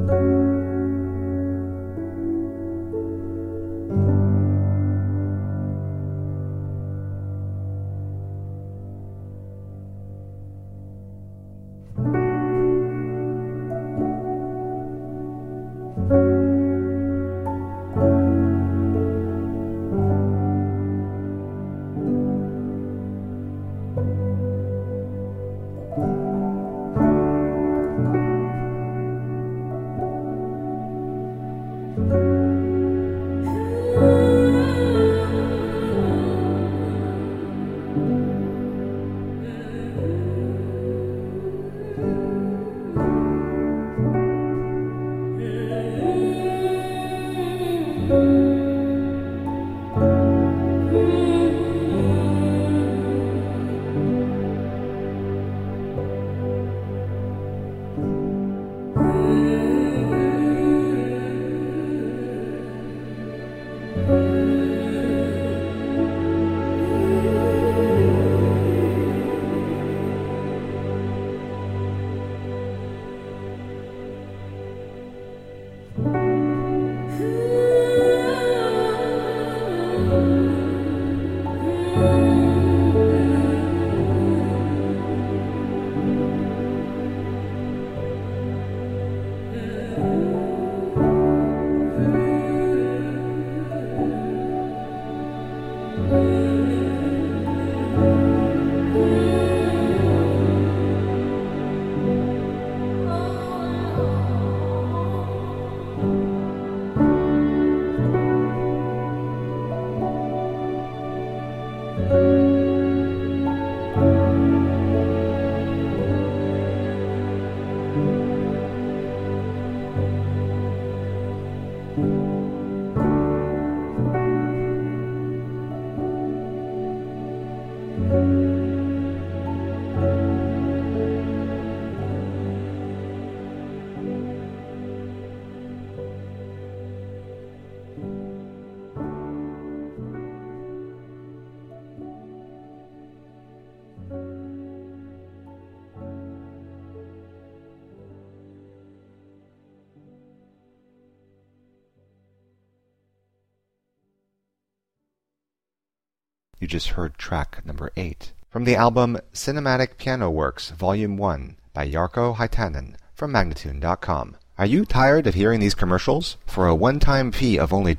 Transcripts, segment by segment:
You just heard track number 8 from the album Cinematic Piano Works Volume 1 by Jarkko Huitinen from Magnatune.com. Are you tired of hearing these commercials? For a one-time fee of only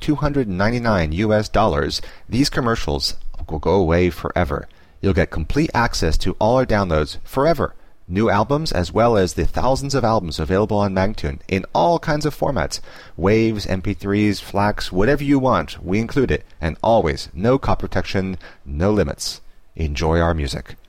$299, these commercials will go away forever. You'll get complete access to all our downloads forever. New albums as well as the thousands of albums available on Magnatune in all kinds of formats. Waves, MP3s, FLACs, whatever you want, we include it. And always, no copy protection, no limits. Enjoy our music.